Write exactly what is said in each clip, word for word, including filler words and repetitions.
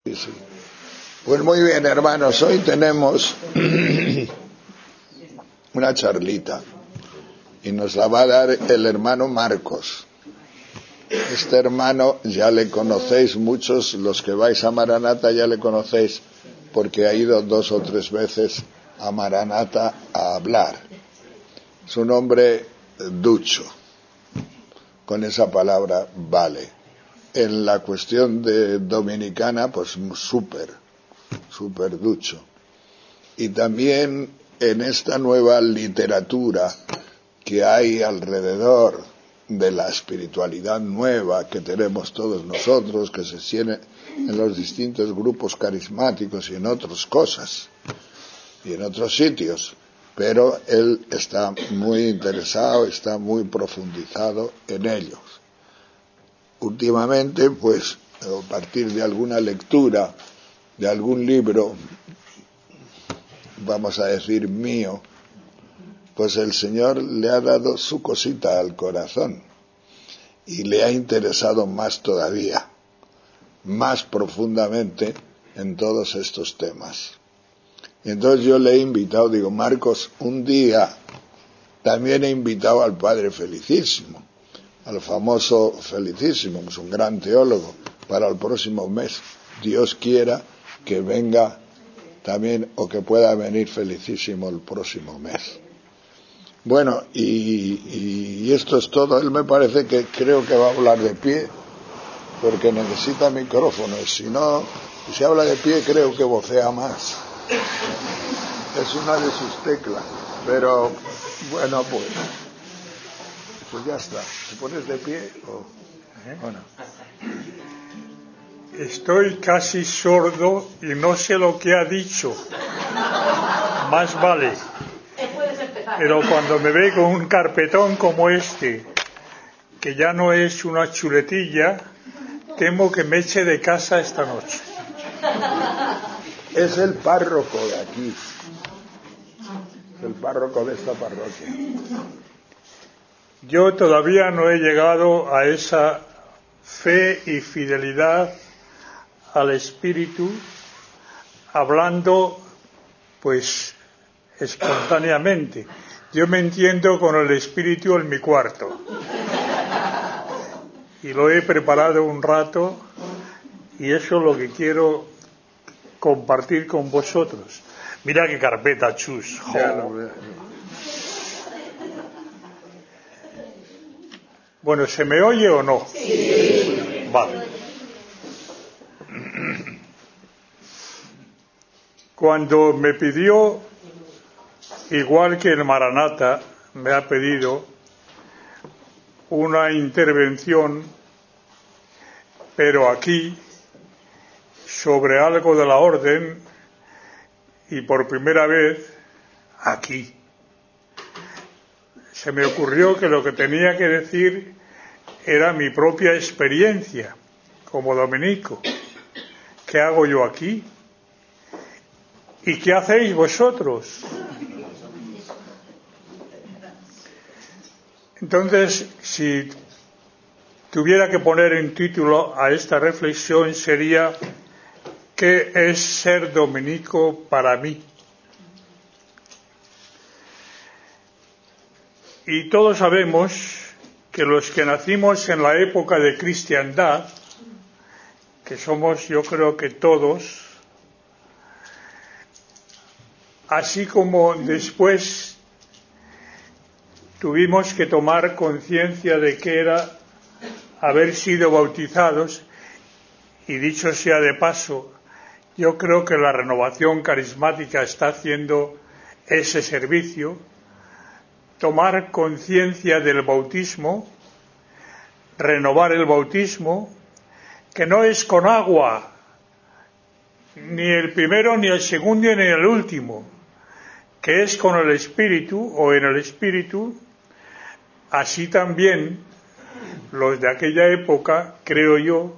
Sí, sí. Pues muy bien, hermanos, hoy tenemos una charlita y nos la va a dar el hermano Marcos. Este hermano ya le conocéis, muchos los que vais a Maranata ya le conocéis porque ha ido dos o tres veces a Maranata a hablar. Es un hombre ducho, con esa palabra vale. En la cuestión de dominicana, pues súper, súper ducho. Y también en esta nueva literatura que hay alrededor de la espiritualidad nueva que tenemos todos nosotros, que se tiene en los distintos grupos carismáticos y en otras cosas, y en otros sitios, pero él está muy interesado, está muy profundizado en ellos. Últimamente, pues, a partir de alguna lectura, de algún libro, vamos a decir mío, pues el Señor le ha dado su cosita al corazón y le ha interesado más todavía, más profundamente en todos estos temas. Y entonces yo le he invitado, digo, Marcos, un día también he invitado al Padre Felicísimo, al famoso Felicísimo, que es un gran teólogo, para el próximo mes. Dios quiera que venga también, o que pueda venir Felicísimo el próximo mes. Bueno, y, y esto es todo. Él me parece que creo que va a hablar de pie, porque necesita micrófono. Si no, si habla de pie, creo que vocea más. Es una de sus teclas. Pero, bueno, pues, pues ya está. ¿Te pones de pie o, o no? Estoy casi sordo y no sé lo que ha dicho. Más vale. Pero cuando me ve con un carpetón como este, que ya no es una chuletilla, temo que me eche de casa esta noche. Es el párroco de aquí. El párroco de esta parroquia. Yo todavía no he llegado a esa fe y fidelidad al Espíritu, hablando, pues, espontáneamente. Yo me entiendo con el Espíritu en mi cuarto. Y lo he preparado un rato, y eso es lo que quiero compartir con vosotros. Mira qué carpeta, chus. Ya lo veo. Bueno, ¿se me oye o no? Sí. Vale. Cuando me pidió, igual que el Maranata me ha pedido, una intervención, pero aquí, sobre algo de la orden, y por primera vez, aquí. Se me ocurrió que lo que tenía que decir era mi propia experiencia como dominico. ¿Qué hago yo aquí? ¿Y qué hacéis vosotros? Entonces, si tuviera que poner un título a esta reflexión, sería ¿qué es ser dominico para mí? Y todos sabemos que los que nacimos en la época de cristiandad, que somos yo creo que todos, así como después tuvimos que tomar conciencia de que era haber sido bautizados, y dicho sea de paso, yo creo que la renovación carismática está haciendo ese servicio, tomar conciencia del bautismo, renovar el bautismo, que no es con agua, ni el primero, ni el segundo, ni el último, que es con el Espíritu o en el Espíritu. Así también los de aquella época, creo yo,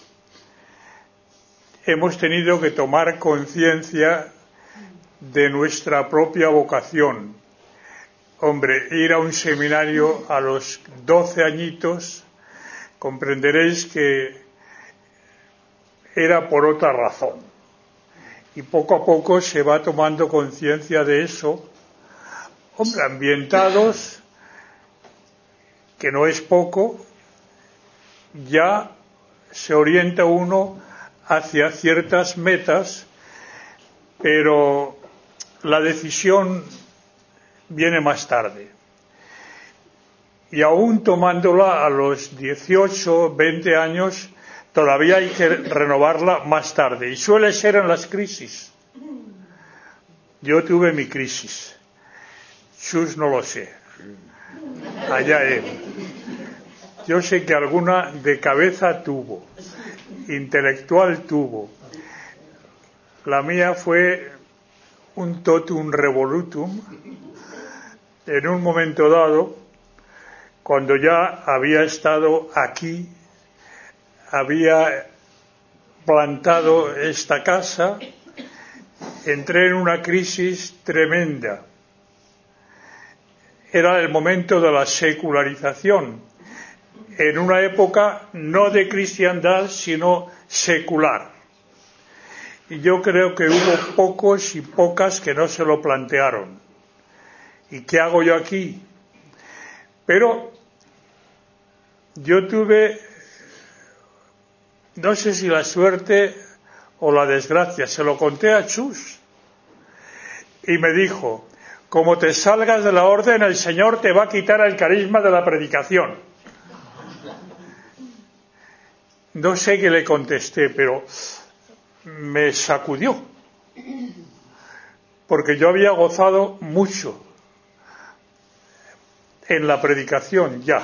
hemos tenido que tomar conciencia de nuestra propia vocación. Hombre, ir a un seminario a los doce añitos, comprenderéis que era por otra razón. Y poco a poco se va tomando conciencia de eso. Hombre, ambientados, que no es poco, ya se orienta uno hacia ciertas metas, pero la decisión viene más tarde. Y aún tomándola a los dieciocho, veinte años, todavía hay que renovarla más tarde. Y suele ser en las crisis. Yo tuve mi crisis. Chus no lo sé. Allá él. Yo sé que alguna de cabeza tuvo, intelectual tuvo. La mía fue un totum revolutum en un momento dado, cuando ya había estado aquí, había plantado esta casa, entré en una crisis tremenda. Era el momento de la secularización, en una época no de cristiandad, sino secular. Y yo creo que hubo pocos y pocas que no se lo plantearon. ¿Y qué hago yo aquí? Pero yo tuve, no sé si la suerte o la desgracia, se lo conté a Chus. Y me dijo, como te salgas de la orden, el Señor te va a quitar el carisma de la predicación. No sé qué le contesté, pero me sacudió, porque yo había gozado mucho en la predicación ya,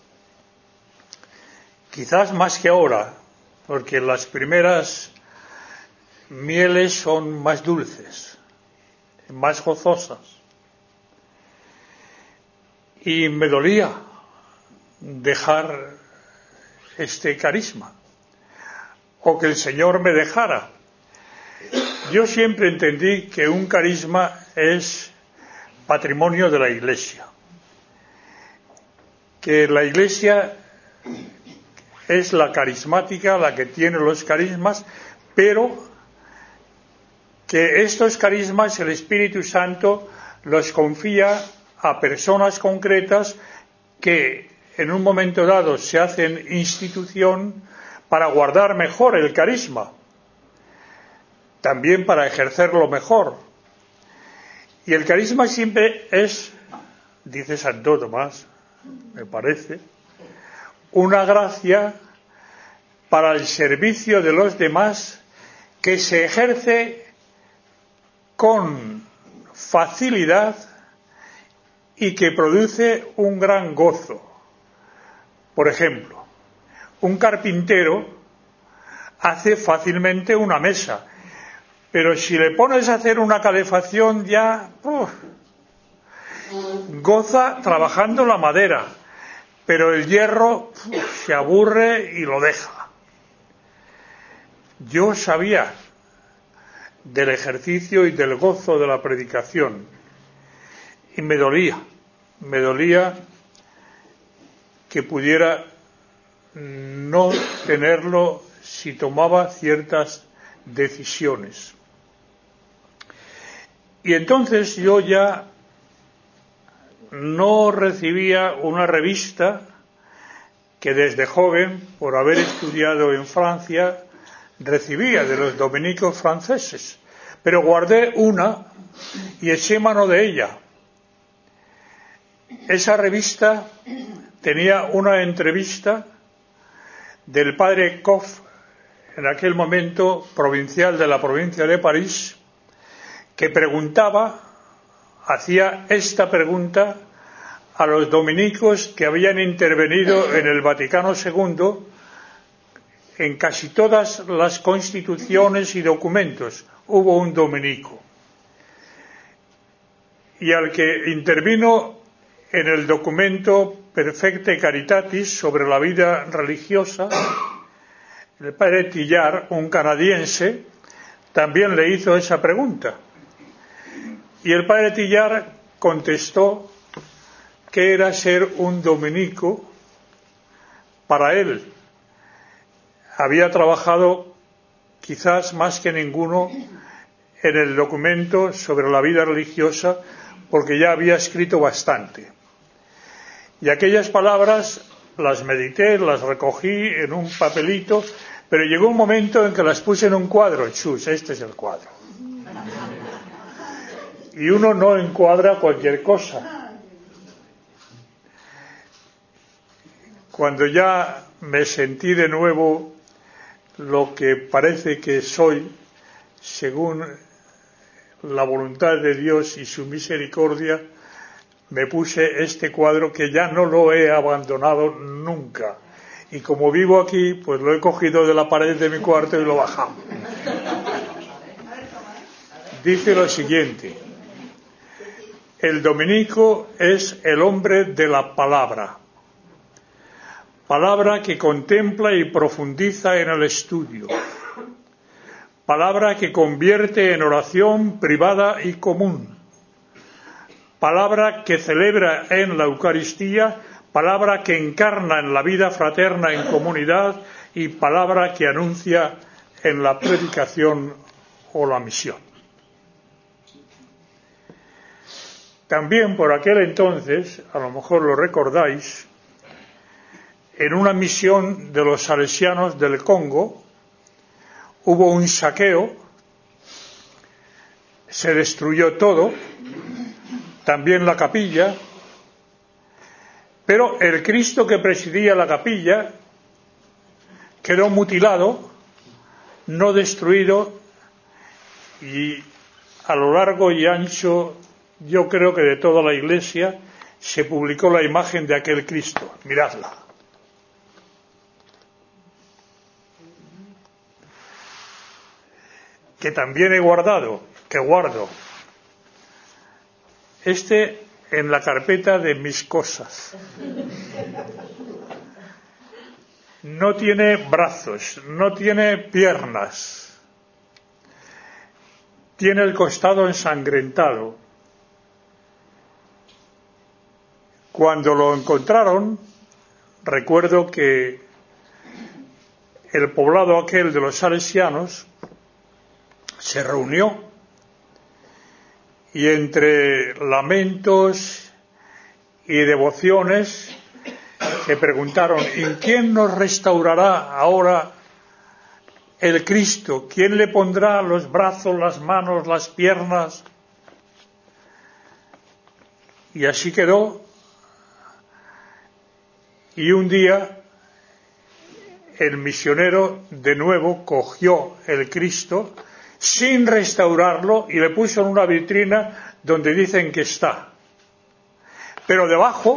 quizás más que ahora, porque las primeras mieles son más dulces, más gozosas, y me dolía dejar este carisma, o que el Señor me dejara. Yo siempre entendí que un carisma es patrimonio de la Iglesia, que la Iglesia es la carismática, la que tiene los carismas, pero que estos carismas el Espíritu Santo los confía a personas concretas que en un momento dado se hacen institución para guardar mejor el carisma, también para ejercerlo mejor. Y el carisma siempre es, dice Santo Tomás, me parece, una gracia para el servicio de los demás que se ejerce con facilidad y que produce un gran gozo. Por ejemplo, un carpintero hace fácilmente una mesa, pero si le pones a hacer una calefacción ya uf, goza trabajando la madera, pero el hierro uf, se aburre y lo deja. Yo sabía del ejercicio y del gozo de la predicación y me dolía, me dolía que pudiera no tenerlo si tomaba ciertas decisiones. Y entonces yo ya no recibía una revista que desde joven, por haber estudiado en Francia, recibía de los dominicos franceses, pero guardé una y eché mano de ella. Esa revista tenía una entrevista del padre Coff, en aquel momento provincial de la provincia de París, que preguntaba, hacía esta pregunta a los dominicos que habían intervenido en el Vaticano segundo en casi todas las constituciones y documentos. Hubo un dominico. Y al que intervino en el documento Perfecte Caritatis sobre la vida religiosa, el padre Tillard, un canadiense, también le hizo esa pregunta. Y el padre Tillard contestó que era ser un dominico para él. Había trabajado quizás más que ninguno en el documento sobre la vida religiosa, porque ya había escrito bastante. Y aquellas palabras las medité, las recogí en un papelito, pero llegó un momento en que las puse en un cuadro. Chus, este es el cuadro. Y uno no encuadra cualquier cosa. Cuando ya me sentí de nuevo lo que parece que soy, según la voluntad de Dios y su misericordia, me puse este cuadro que ya no lo he abandonado nunca. Y como vivo aquí, pues lo he cogido de la pared de mi cuarto y lo he bajado. Dice lo siguiente: el dominico es el hombre de la palabra. Palabra que contempla y profundiza en el estudio. Palabra que convierte en oración privada y común. Palabra que celebra en la Eucaristía. Palabra que encarna en la vida fraterna en comunidad. Y palabra que anuncia en la predicación o la misión. También por aquel entonces, a lo mejor lo recordáis, en una misión de los salesianos del Congo hubo un saqueo, se destruyó todo, también la capilla, pero el Cristo que presidía la capilla quedó mutilado, no destruido, y a lo largo y ancho, yo creo que de toda la Iglesia, se publicó la imagen de aquel Cristo. Miradla. Que también he guardado, que guardo. Este en la carpeta de mis cosas. No tiene brazos, no tiene piernas. Tiene el costado ensangrentado. Cuando lo encontraron, recuerdo que el poblado aquel de los salesianos se reunió y entre lamentos y devociones se preguntaron: ¿en quién nos restaurará ahora el Cristo? ¿Quién le pondrá los brazos, las manos, las piernas? Y así quedó. Y un día el misionero de nuevo cogió el Cristo sin restaurarlo y le puso en una vitrina donde dicen que está. Pero debajo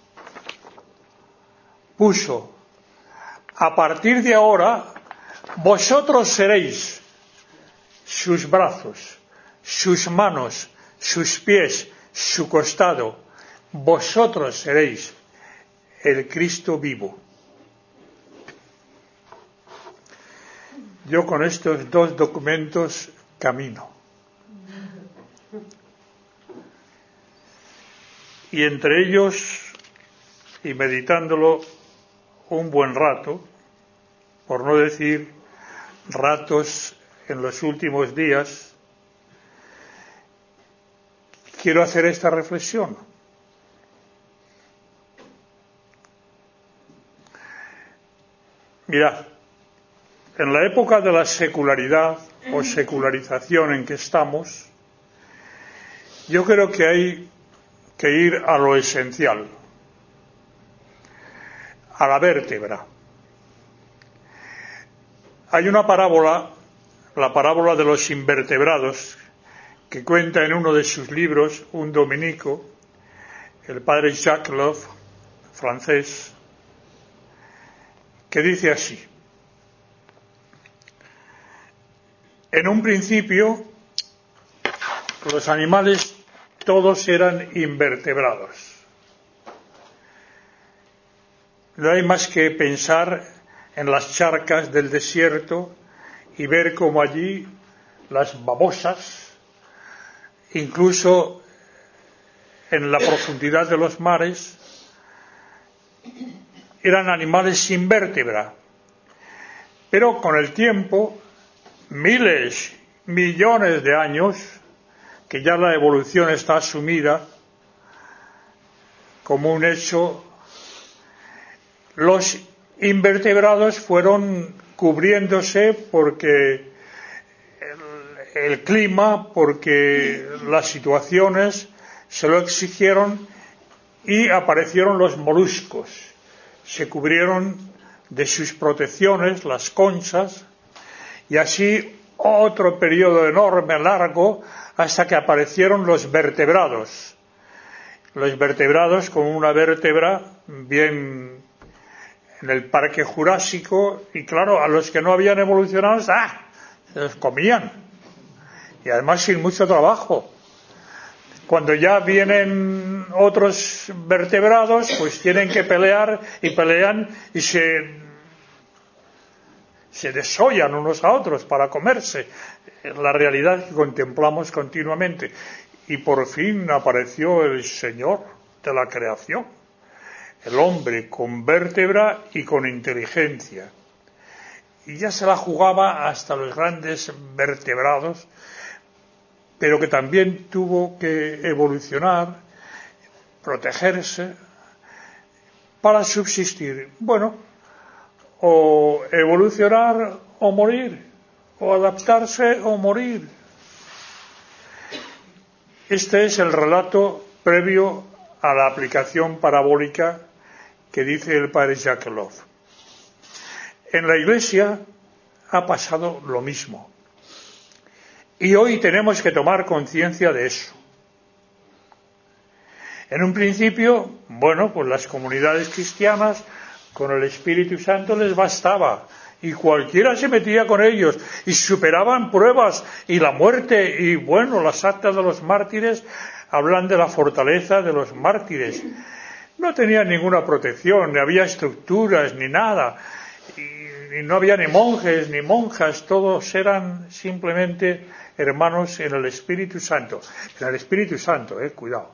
puso: a partir de ahora vosotros seréis sus brazos, sus manos, sus pies, su costado. Vosotros seréis el Cristo vivo. Yo con estos dos documentos camino. Y entre ellos, y meditándolo un buen rato, por no decir ratos en los últimos días, quiero hacer esta reflexión. Mirad, en la época de la secularidad o secularización en que estamos, yo creo que hay que ir a lo esencial, a la vértebra. Hay una parábola, la parábola de los invertebrados, que cuenta en uno de sus libros un dominico, el padre Jacques Love, francés, que dice así: en un principio, los animales todos eran invertebrados. No hay más que pensar en las charcas del desierto y ver cómo allí las babosas, incluso en la profundidad de los mares, eran animales sin vértebra. Pero con el tiempo miles, millones de años, que ya la evolución está asumida como un hecho, los invertebrados fueron cubriéndose porque el, el clima, porque las situaciones se lo exigieron, y aparecieron los moluscos. Se cubrieron de sus protecciones, las conchas, y así otro periodo enorme, largo, hasta que aparecieron los vertebrados. Los vertebrados con una vértebra bien en el Parque Jurásico, y claro, a los que no habían evolucionado, ¡ah!, se los comían. Y además sin mucho trabajo. Cuando ya vienen otros vertebrados, pues tienen que pelear, y pelean y se, se desollan unos a otros para comerse. La realidad que contemplamos continuamente. Y por fin apareció el Señor de la creación, el hombre con vértebra y con inteligencia. Y ya se la jugaba hasta los grandes vertebrados, pero que también tuvo que evolucionar, protegerse, para subsistir. Bueno, o evolucionar o morir, o adaptarse o morir. Este es el relato previo a la aplicación parabólica que dice el padre Jakelov. En la Iglesia ha pasado lo mismo. Y hoy tenemos que tomar conciencia de eso. En un principio, bueno, pues las comunidades cristianas con el Espíritu Santo les bastaba, y cualquiera se metía con ellos, y superaban pruebas, y la muerte, y bueno, las actas de los mártires hablan de la fortaleza de los mártires. No tenían ninguna protección, ni había estructuras, ni nada, y, y no había ni monjes, ni monjas, todos eran simplemente hermanos en el Espíritu Santo. En el Espíritu Santo, eh, cuidado.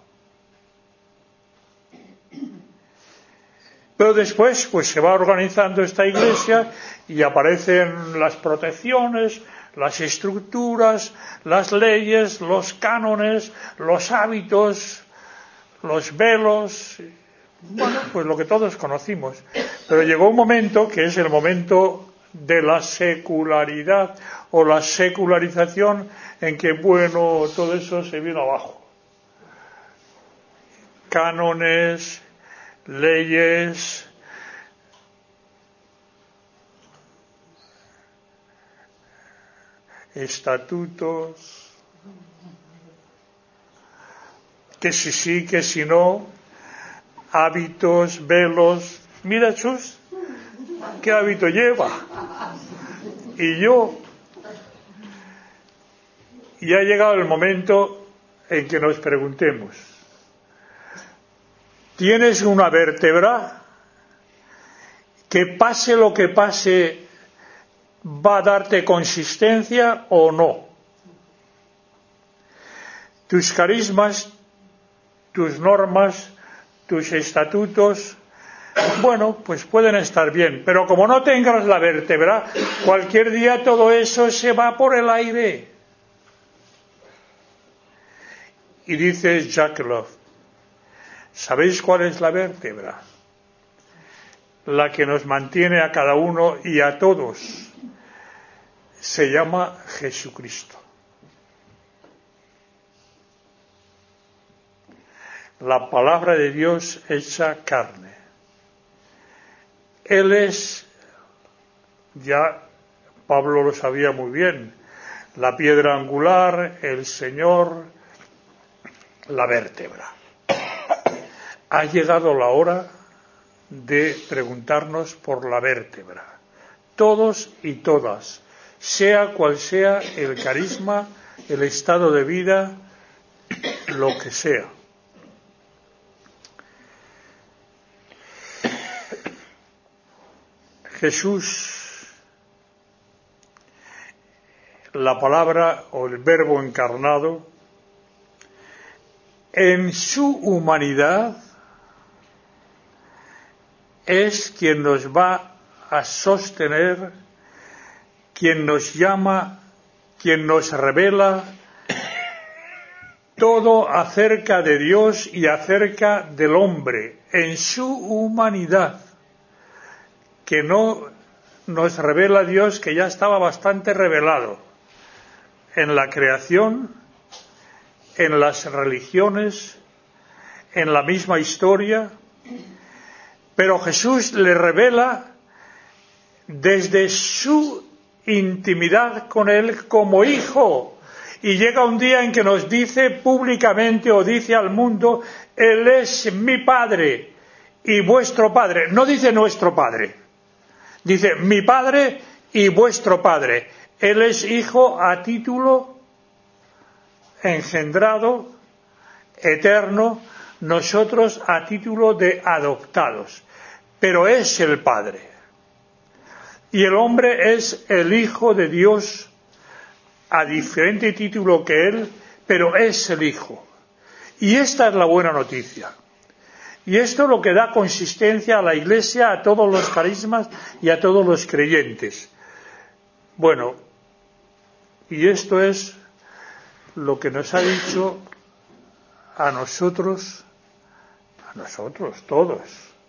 Pero después, pues se va organizando esta iglesia y aparecen las protecciones, las estructuras, las leyes, los cánones, los hábitos, los velos, bueno, pues lo que todos conocimos. Pero llegó un momento que es el momento de la secularidad o la secularización, en que, bueno, todo eso se vino abajo. Cánones, leyes, estatutos, que si sí, que si no, hábitos, velos. Mira, Chus, ¿qué hábito lleva? Y yo, y ha llegado el momento en que nos preguntemos, ¿tienes una vértebra que pase lo que pase va a darte consistencia o no? Tus carismas, tus normas, tus estatutos, bueno, pues pueden estar bien, pero como no tengas la vértebra, cualquier día todo eso se va por el aire. Y dice Jakelov, ¿sabéis cuál es la vértebra? La que nos mantiene a cada uno y a todos. Se llama Jesucristo. La palabra de Dios hecha carne. Él es, ya Pablo lo sabía muy bien, la piedra angular, el Señor, la vértebra. Ha llegado la hora de preguntarnos por la vértebra. Todos y todas, sea cual sea el carisma, el estado de vida, lo que sea. Jesús, la palabra o el verbo encarnado, en su humanidad es quien nos va a sostener, quien nos llama quien nos revela todo acerca de Dios y acerca del hombre en su humanidad, que no nos revela Dios, que ya estaba bastante revelado en la creación, en las religiones, en la misma historia, pero Jesús le revela desde su intimidad con él como hijo. Y llega un día en que nos dice públicamente, o dice al mundo: Él es mi Padre y vuestro Padre. No dice nuestro Padre, dice mi Padre y vuestro Padre. Él es hijo a título engendrado, eterno, nosotros a título de adoptados. Pero es el Padre. Y el hombre es el Hijo de Dios a diferente título que él, pero es el Hijo. Y esta es la buena noticia. Y esto es lo que da consistencia a la Iglesia, a todos los carismas y a todos los creyentes. Bueno, y esto es lo que nos ha dicho a nosotros, a nosotros todos,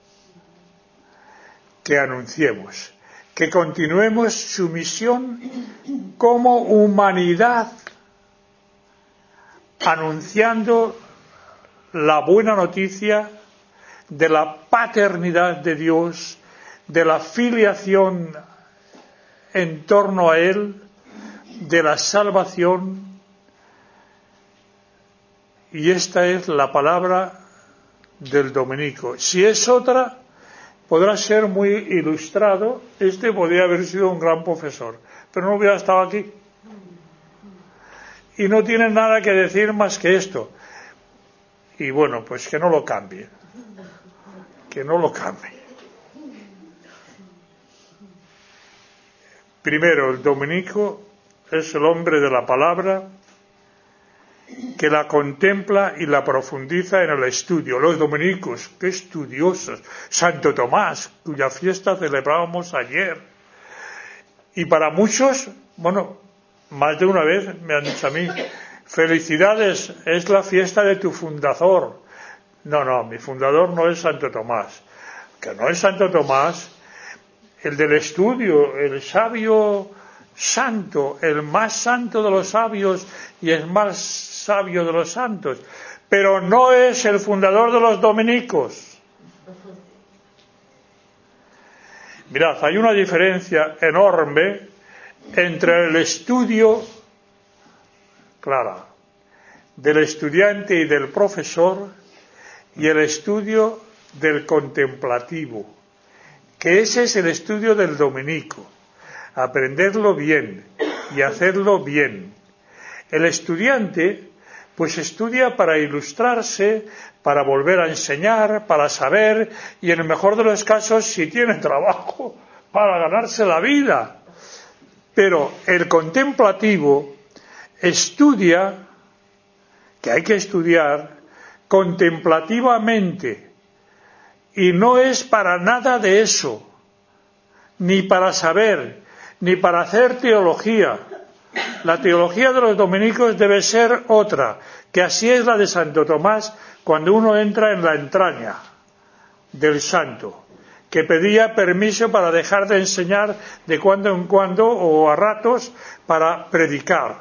que anunciemos, que continuemos su misión como humanidad, anunciando la buena noticia de la paternidad de Dios, de la filiación en torno a Él, de la salvación. Y esta es la palabra del dominico. Si es otra, podrá ser muy ilustrado. Este podría haber sido un gran profesor, pero no hubiera estado aquí. Y no tiene nada que decir más que esto. Y bueno, pues que no lo cambie. Que no lo cambie. Primero, el dominico es el hombre de la palabra que la contempla y la profundiza en el estudio. Los dominicos, qué estudiosos. Santo Tomás, cuya fiesta celebrábamos ayer. Y para muchos, bueno, más de una vez me han dicho a mí: felicidades, es la fiesta de tu fundador. No, no, mi fundador no es Santo Tomás. Que no es Santo Tomás, el del estudio, el sabio santo, el más santo de los sabios y el más sabio de los santos, pero no es el fundador de los dominicos. Mirad, hay una diferencia enorme entre el estudio, clara, del estudiante y del profesor, y el estudio del contemplativo, que ese es el estudio del dominico, aprenderlo bien y hacerlo bien. El estudiante pues estudia para ilustrarse, para volver a enseñar, para saber, y en el mejor de los casos, si tiene trabajo, para ganarse la vida. Pero el contemplativo estudia, que hay que estudiar, contemplativamente, y no es para nada de eso, ni para saber, ni para hacer teología. La teología de los dominicos debe ser otra, que así es la de Santo Tomás cuando uno entra en la entraña del santo, que pedía permiso para dejar de enseñar de cuando en cuando o a ratos para predicar.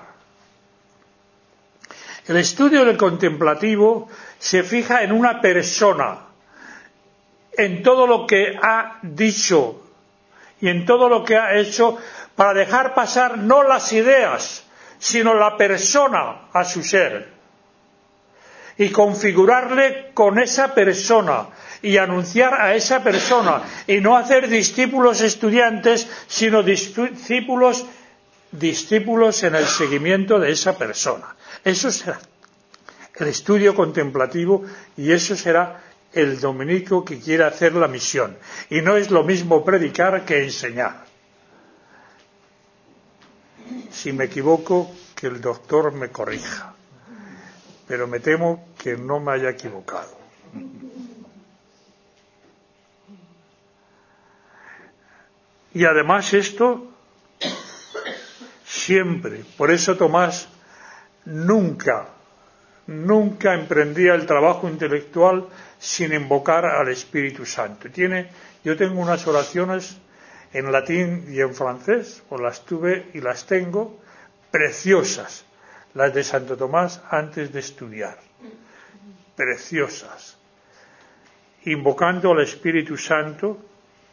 El estudio del contemplativo se fija en una persona, en todo lo que ha dicho y en todo lo que ha hecho, para dejar pasar no las ideas, sino la persona a su ser, y configurarle con esa persona, y anunciar a esa persona, y no hacer discípulos estudiantes, sino discípulos, discípulos en el seguimiento de esa persona. Eso será el estudio contemplativo, y eso será el dominico que quiere hacer la misión. Y no es lo mismo predicar que enseñar. Si me equivoco, que el doctor me corrija, pero me temo que no me haya equivocado. Y además esto, si siempre. Por eso Tomás nunca, nunca emprendía el trabajo intelectual sin invocar al Espíritu Santo. Tiene, yo tengo unas oraciones en latín y en francés, o las tuve y las tengo, preciosas, las de Santo Tomás antes de estudiar, preciosas, invocando al Espíritu Santo,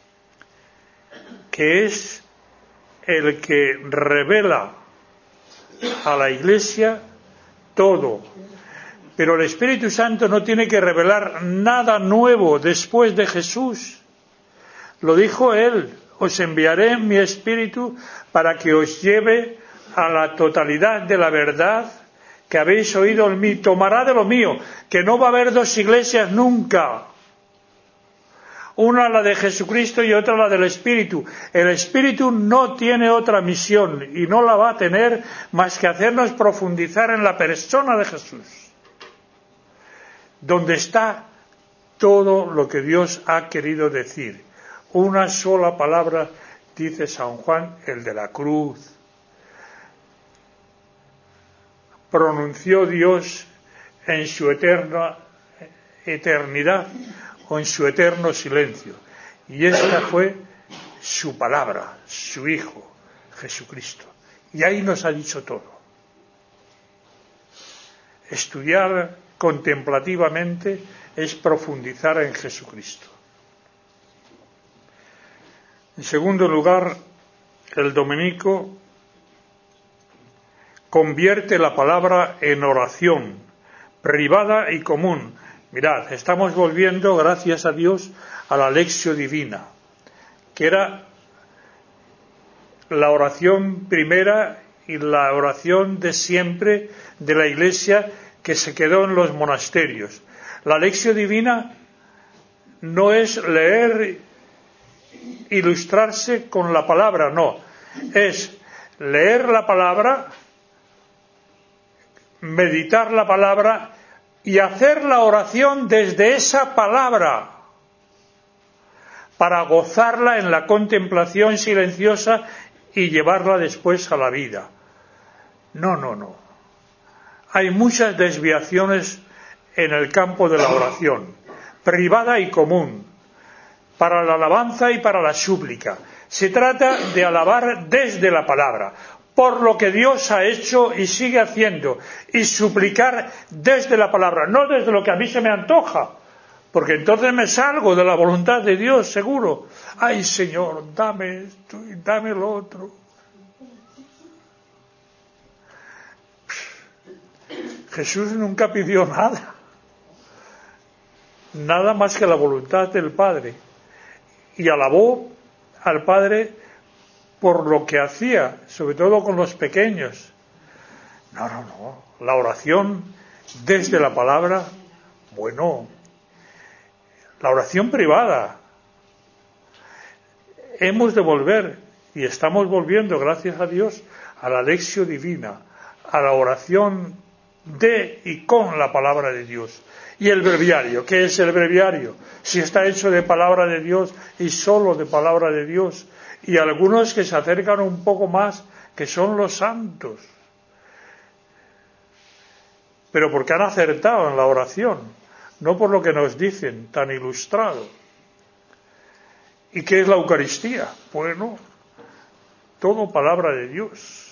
que es el que revela a la Iglesia todo. Pero el Espíritu Santo no tiene que revelar nada nuevo después de Jesús. Lo dijo Él: os enviaré mi Espíritu para que os lleve a la totalidad de la verdad que habéis oído en mí. Tomará de lo mío, que no va a haber dos iglesias nunca. Una la de Jesucristo y otra la del Espíritu. El Espíritu no tiene otra misión y no la va a tener más que hacernos profundizar en la persona de Jesús, donde está todo lo que Dios ha querido decir. Una sola palabra, dice San Juan, el de la cruz. Pronunció Dios en su eterna eternidad o en su eterno silencio. Y esta fue su palabra, su Hijo, Jesucristo. Y ahí nos ha dicho todo. Estudiar contemplativamente es profundizar en Jesucristo. En segundo lugar, el dominico convierte la palabra en oración, privada y común. Mirad, estamos volviendo, gracias a Dios, a la Lectio Divina, que era la oración primera y la oración de siempre de la Iglesia, que se quedó en los monasterios. La Lectio Divina no es leer, ilustrarse con la palabra, no. Es leer la palabra, meditar la palabra y hacer la oración desde esa palabra, para gozarla en la contemplación silenciosa y llevarla después a la vida. No, no, no. Hay muchas desviaciones en el campo de la oración, privada y común, para la alabanza y para la súplica. Se trata de alabar desde la palabra, por lo que Dios ha hecho y sigue haciendo, y suplicar desde la palabra, no desde lo que a mí se me antoja, porque entonces me salgo de la voluntad de Dios, seguro. Ay, Señor, dame esto y dame lo otro. Jesús nunca pidió nada, nada más que la voluntad del Padre, y alabó al Padre por lo que hacía, sobre todo con los pequeños. No, no, no. La oración desde la palabra, bueno, la oración privada. Hemos de volver, y estamos volviendo, gracias a Dios, a la Lectio Divina, a la oración de y con la palabra de Dios. Y el breviario, ¿qué es el breviario? Si está hecho de palabra de Dios y solo de palabra de Dios. Y algunos que se acercan un poco más, que son los santos. Pero porque han acertado en la oración, no por lo que nos dicen, tan ilustrado. ¿Y qué es la Eucaristía? Bueno, todo palabra de Dios.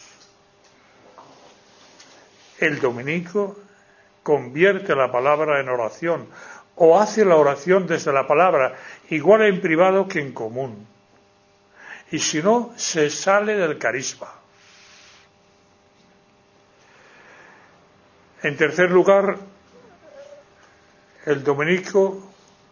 El dominico convierte la palabra en oración, o hace la oración desde la palabra, igual en privado que en común. Y si no, se sale del carisma. En tercer lugar, el dominico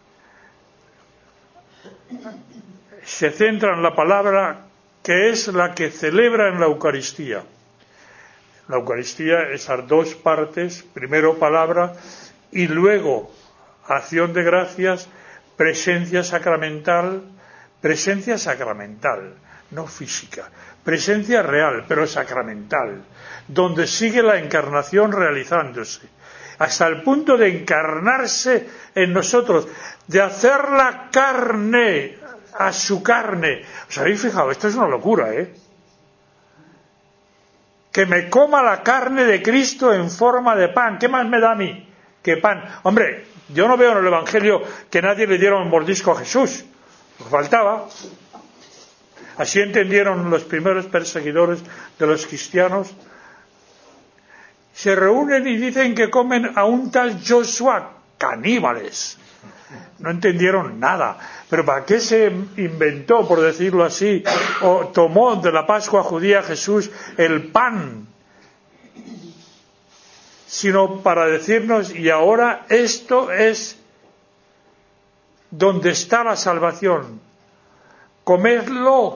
se centra en la palabra, que es la que celebra en la Eucaristía. La Eucaristía, esas dos partes, primero palabra y luego acción de gracias, presencia sacramental, presencia sacramental, no física, presencia real, pero sacramental, donde sigue la encarnación realizándose, hasta el punto de encarnarse en nosotros, de hacer la carne a su carne. ¿Os habéis fijado? Esto es una locura, ¿eh? que me coma la carne de Cristo en forma de pan. ¿Qué más me da a mí que pan? Hombre, yo no veo en el Evangelio que nadie le diera un mordisco a Jesús. Lo faltaba. Así entendieron los primeros perseguidores de los cristianos. Se reúnen y dicen que comen a un tal Joshua, caníbales. No entendieron nada. Pero ¿para qué se inventó, por decirlo así, o tomó de la Pascua judía Jesús el pan? Sino para decirnos, y ahora esto es donde está la salvación. Comedlo.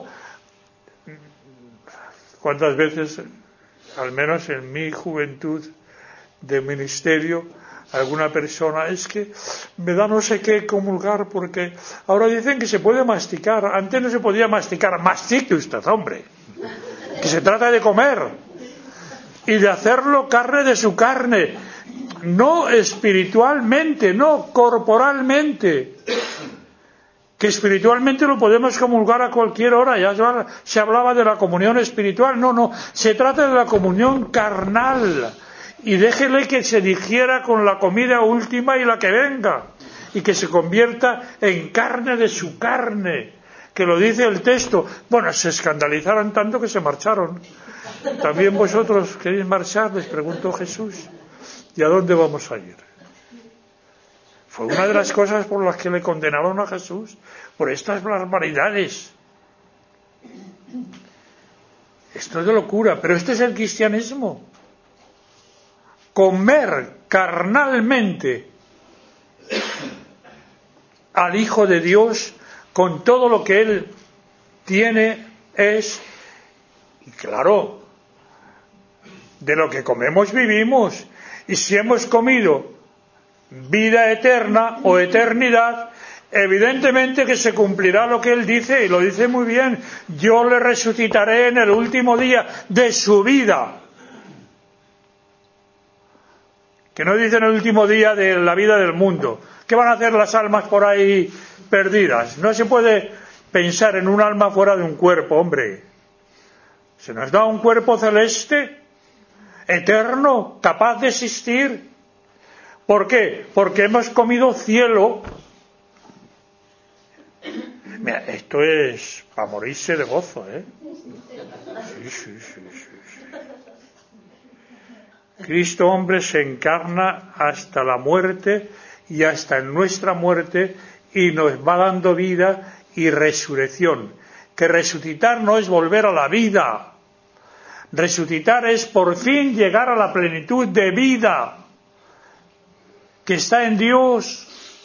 ¿Cuántas veces, al menos en mi juventud de ministerio, alguna persona, es que me da no sé qué comulgar porque ahora dicen que se puede masticar, antes no se podía masticar, mastique usted, hombre, que se trata de comer y de hacerlo carne de su carne, no espiritualmente, no corporalmente, que espiritualmente lo podemos comulgar a cualquier hora, ya se hablaba de la comunión espiritual, no, no, se trata de la comunión carnal. Y déjele que se digiera con la comida última y la que venga, y que se convierta en carne de su carne, que lo dice el texto. Bueno, se escandalizaron tanto que se marcharon. ¿También vosotros queréis marchar?, les preguntó Jesús. ¿Y a dónde vamos a ir? Fue una de las cosas por las que le condenaron a Jesús, por estas barbaridades. Esto es de locura, pero este es el cristianismo. Comer carnalmente al Hijo de Dios con todo lo que Él tiene, es, y claro, de lo que comemos vivimos, y si hemos comido vida eterna o eternidad, evidentemente que se cumplirá lo que Él dice, y lo dice muy bien: yo le resucitaré en el último día de su vida. Que no dice en el último día de la vida del mundo. ¿Qué van a hacer las almas por ahí perdidas? No se puede pensar en un alma fuera de un cuerpo, hombre. Se nos da un cuerpo celeste, eterno, capaz de existir. ¿Por qué? Porque hemos comido cielo. Mira, esto es para morirse de gozo, ¿eh? Sí, sí, sí, sí. Cristo, hombre, se encarna hasta la muerte y hasta en nuestra muerte, y nos va dando vida y resurrección. Que resucitar no es volver a la vida. Resucitar es por fin llegar a la plenitud de vida que está en Dios.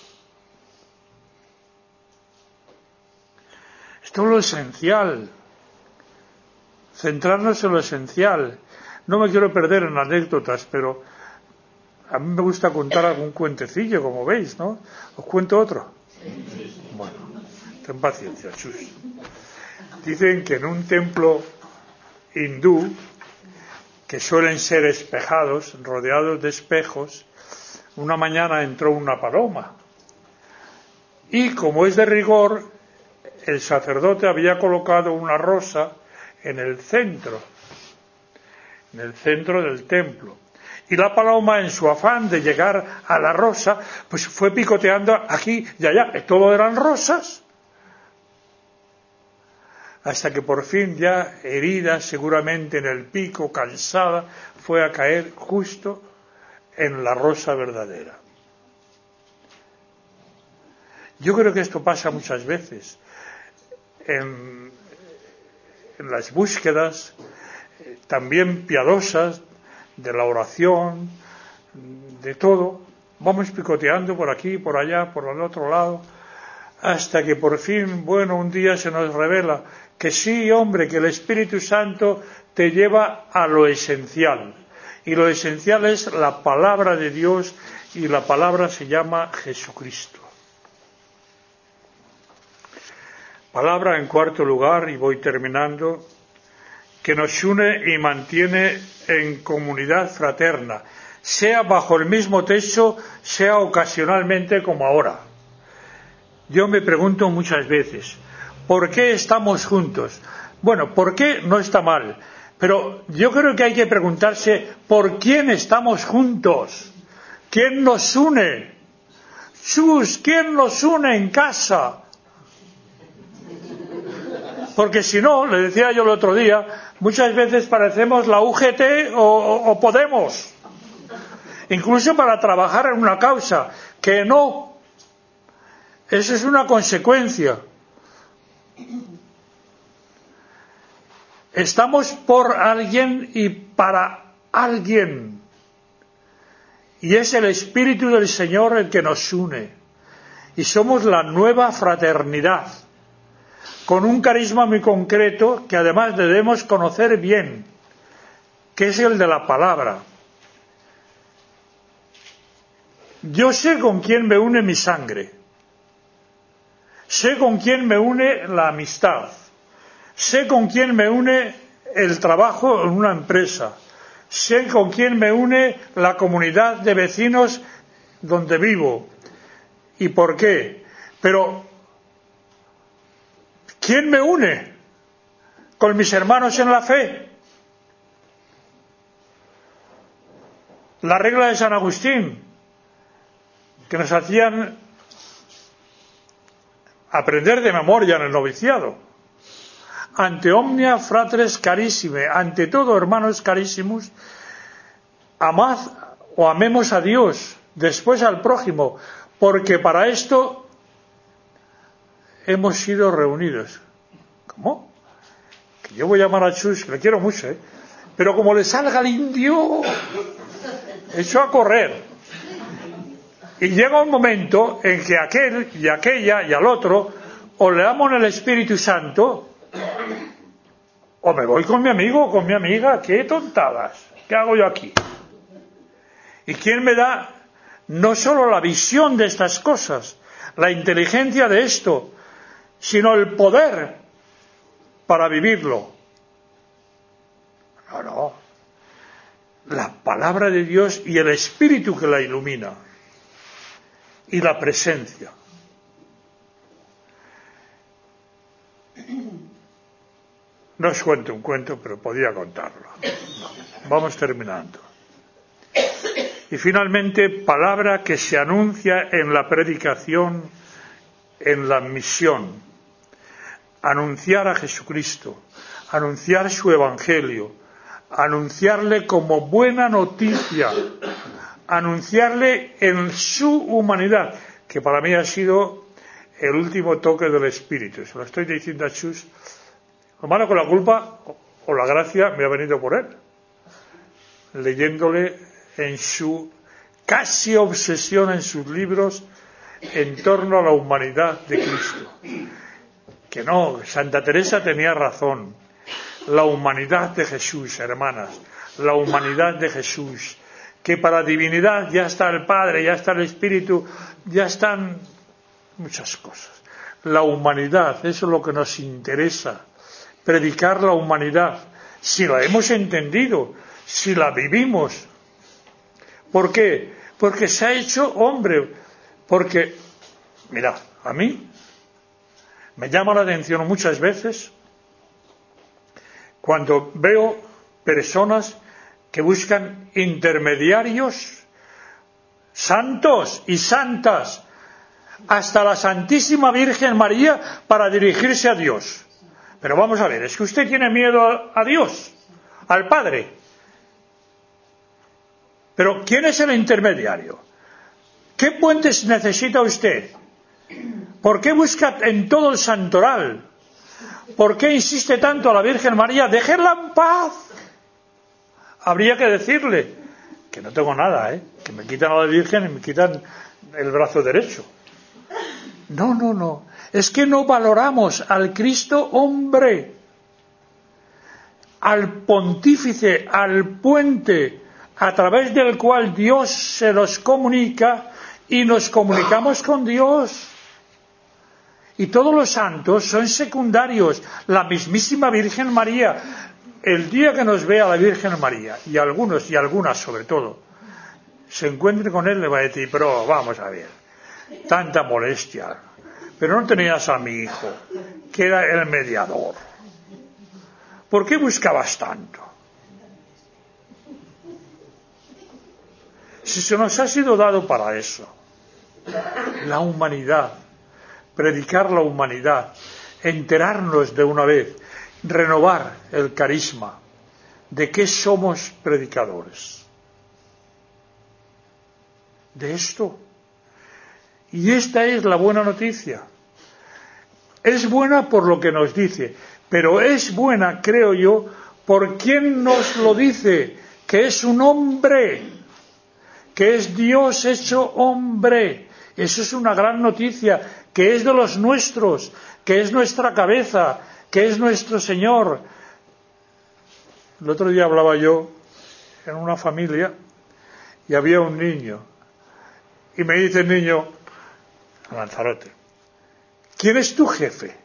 Esto es lo esencial. Centrarnos en lo esencial. No me quiero perder en anécdotas, pero a mí me gusta contar algún cuentecillo, como veis, ¿no? ¿Os cuento otro? Bueno, ten paciencia, chus. Dicen que en un templo hindú, que suelen ser espejados, rodeados de espejos, una mañana entró una paloma. Y como es de rigor, el sacerdote había colocado una rosa en el centro. en el centro del templo. Y la paloma, en su afán de llegar a la rosa, pues fue picoteando aquí y allá. Todo eran rosas. Hasta que por fin, ya herida seguramente en el pico, cansada, fue a caer justo en la rosa verdadera. Yo creo que esto pasa muchas veces. En, en las búsquedas también piadosas de la oración, de todo, vamos picoteando por aquí, por allá, por el otro lado, hasta que por fin, bueno, un día se nos revela que sí, hombre, que el Espíritu Santo te lleva a lo esencial, y lo esencial es la palabra de Dios, y la palabra se llama Jesucristo. Palabra, en cuarto lugar, y voy terminando, que nos une y mantiene en comunidad fraterna, sea bajo el mismo techo, sea ocasionalmente como ahora. Yo me pregunto muchas veces, ¿por qué estamos juntos? Bueno, ¿por qué? No está mal, Pero yo creo que hay que preguntarse por quién estamos juntos, quién nos une. Chus, ¿quién nos une en casa? Porque si no, le decía yo el otro día, muchas veces parecemos la U G T o, o, o Podemos, incluso para trabajar en una causa, que no. Eso es una consecuencia. Estamos por alguien y para alguien. Y es el Espíritu del Señor el que nos une. Y somos la nueva fraternidad, con un carisma muy concreto que además debemos conocer bien, que es el de la palabra. Yo sé con quién me une mi sangre. Sé con quién me une la amistad. Sé con quién me une el trabajo en una empresa. Sé con quién me une la comunidad de vecinos donde vivo. ¿Y por qué? Pero, ¿quién me une con mis hermanos en la fe? La regla de San Agustín, que nos hacían aprender de memoria en el noviciado. Ante omnia fratres carissime, ante todo, hermanos carísimos, amad o amemos a Dios, después al prójimo, porque para esto hemos sido reunidos. ¿Cómo? Que yo voy a llamar a Chus, que le quiero mucho, ¿eh? Pero como le salga el indio, echó a correr. Y llega un momento en que aquel y aquella y al otro, o le damos el Espíritu Santo, o me voy con mi amigo o con mi amiga. ¡Qué tontadas! ¿Qué hago yo aquí? ¿Y quién me da no solo la visión de estas cosas, la inteligencia de esto, sino el poder para vivirlo? No, no. La palabra de Dios y el Espíritu que la ilumina. Y la presencia. No os cuento un cuento, pero podía contarlo. Vamos terminando. Y finalmente, palabra que se anuncia en la predicación, en la misión. Anunciar a Jesucristo, anunciar su Evangelio, anunciarle como buena noticia, anunciarle en su humanidad, que para mí ha sido el último toque del Espíritu. Se lo estoy diciendo a Chus. Hermano, con la culpa o la gracia me ha venido por él, leyéndole en su casi obsesión en sus libros en torno a la humanidad de Cristo. Que no, Santa Teresa tenía razón. La humanidad de Jesús, hermanas, la humanidad de Jesús, que para divinidad ya está el Padre, ya está el Espíritu, ya están muchas cosas. La humanidad, eso es lo que nos interesa. Predicar la humanidad, si la hemos entendido, si la vivimos. ¿Por qué? Porque se ha hecho hombre. Porque, mirad, a mí me llama la atención muchas veces cuando veo personas que buscan intermediarios santos y santas, hasta la Santísima Virgen María, para dirigirse a Dios. Pero vamos a ver, es que usted tiene miedo a, a Dios, al Padre. Pero ¿quién es el intermediario? ¿Qué puentes necesita usted? ¿Por qué busca en todo el santoral? ¿Por qué insiste tanto a la Virgen María? ¡Déjenla en paz! Habría que decirle que no tengo nada, ¿eh? Que me quitan a la Virgen y me quitan el brazo derecho. No, no, no. Es que no valoramos al Cristo hombre, al pontífice, al puente a través del cual Dios se nos comunica y nos comunicamos con Dios. Y todos los santos son secundarios. La mismísima Virgen María, el día que nos vea la Virgen María, y algunos y algunas sobre todo, se encuentren con él, le va a decir, pero vamos a ver, tanta molestia. Pero no tenías a mi hijo, que era el mediador. ¿por qué buscabas tanto? Si se nos ha sido dado para eso, la humanidad, predicar la humanidad, enterarnos de una vez, renovar el carisma. ¿De qué somos predicadores? De esto. Y esta es la buena noticia. Es buena por lo que nos dice, pero es buena, creo yo, por quien nos lo dice, que es un hombre, que es Dios hecho hombre. Eso es una gran noticia, que es de los nuestros, que es nuestra cabeza, que es nuestro Señor. El otro día hablaba yo en una familia y había un niño. Y me dice el niño, Lanzarote, ¿quién es tu jefe?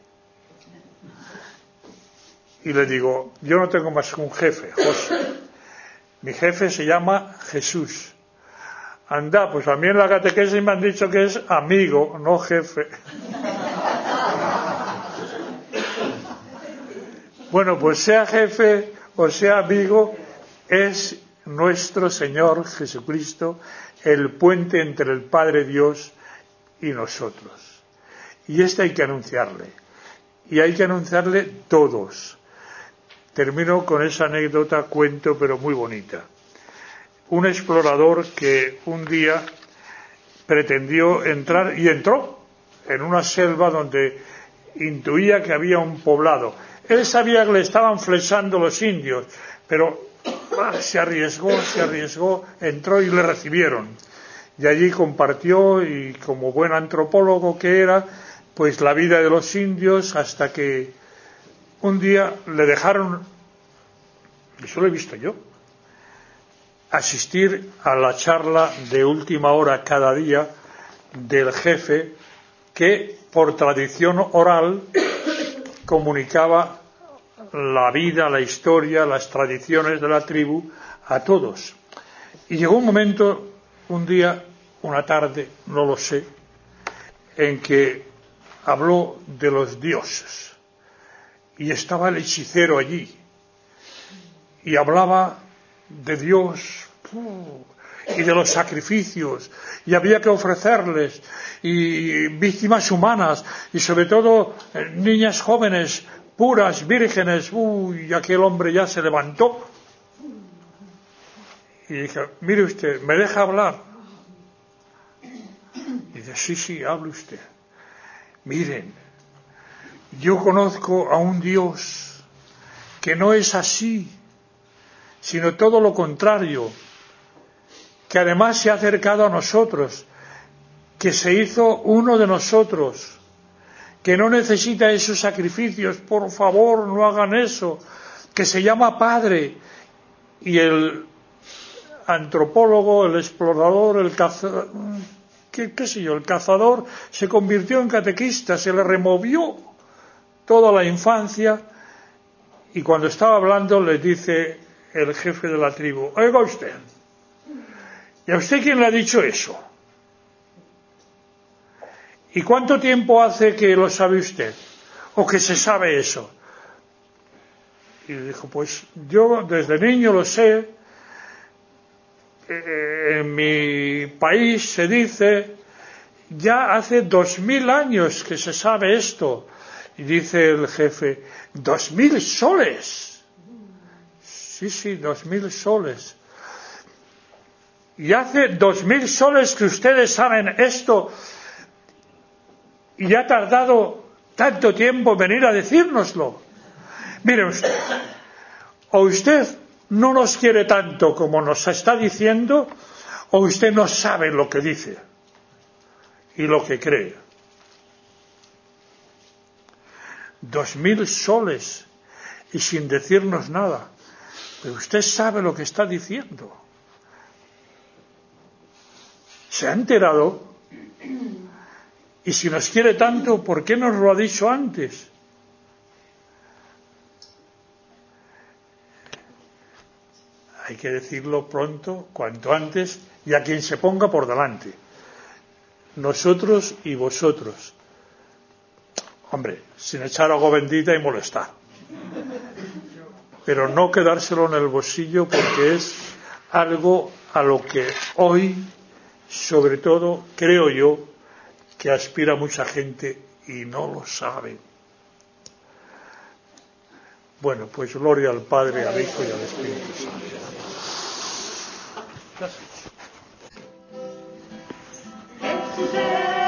Y le digo, yo no tengo más que un jefe, José. Mi jefe se llama Jesús. Anda, pues a mí en la catequesis me han dicho que es amigo, no jefe. Bueno, pues sea jefe o sea amigo, es nuestro Señor Jesucristo el puente entre el Padre Dios y nosotros. Y este hay que anunciarle. Y hay que anunciarle todos. Termino con esa anécdota, cuento, pero muy bonita. Un explorador que un día pretendió entrar, y entró, en una selva donde intuía que había un poblado. Él sabía que le estaban flechando los indios, pero ah, se arriesgó, se arriesgó, entró y le recibieron. Y allí compartió, y como buen antropólogo que era, pues la vida de los indios, hasta que un día le dejaron, y eso lo he visto yo, asistir a la charla de última hora cada día del jefe que, por tradición oral, comunicaba la vida, la historia, las tradiciones de la tribu a todos. Y llegó un momento, un día, una tarde, no lo sé, en que habló de los dioses. Y estaba el hechicero allí. Y hablaba de Dios y de los sacrificios. Y había que ofrecerles y víctimas humanas y sobre todo niñas jóvenes, puras, vírgenes. Uy, aquel hombre ya se levantó. Y dije, mire usted, ¿me deja hablar? Y dice, sí, sí, hable usted. Miren, yo conozco a un Dios que no es así, sino todo lo contrario, que además se ha acercado a nosotros, que se hizo uno de nosotros, que no necesita esos sacrificios, por favor, no hagan eso, que se llama Padre. Y el antropólogo, el explorador, el cazador, qué, qué sé yo, el cazador se convirtió en catequista, se le removió toda la infancia, y cuando estaba hablando le dice el jefe de la tribu, oiga usted, ¿y a usted quién le ha dicho eso? ¿Y cuánto tiempo hace que lo sabe usted? ¿O que se sabe eso? Y dijo, pues yo desde niño lo sé. En mi país se dice, ya hace dos mil años que se sabe esto. Y dice el jefe, dos mil soles. Sí, sí, dos mil soles. Y hace dos mil soles que ustedes saben esto. Y ha tardado tanto tiempo en venir a decírnoslo. Mire usted, o usted no nos quiere tanto como nos está diciendo, o usted no sabe lo que dice y lo que cree. Dos mil soles y sin decirnos nada. Pero usted sabe lo que está diciendo. ¿Se ha enterado? Y si nos quiere tanto, ¿por qué nos lo ha dicho antes? Hay que decirlo pronto, cuanto antes, y a quien se ponga por delante. Nosotros y vosotros. Hombre, sin echar agua bendita y molestar. pero no quedárselo en el bolsillo, porque es algo a lo que hoy, sobre todo, creo yo, que aspira mucha gente y no lo sabe. Bueno, pues gloria al Padre, al Hijo y al Espíritu Santo. Gracias.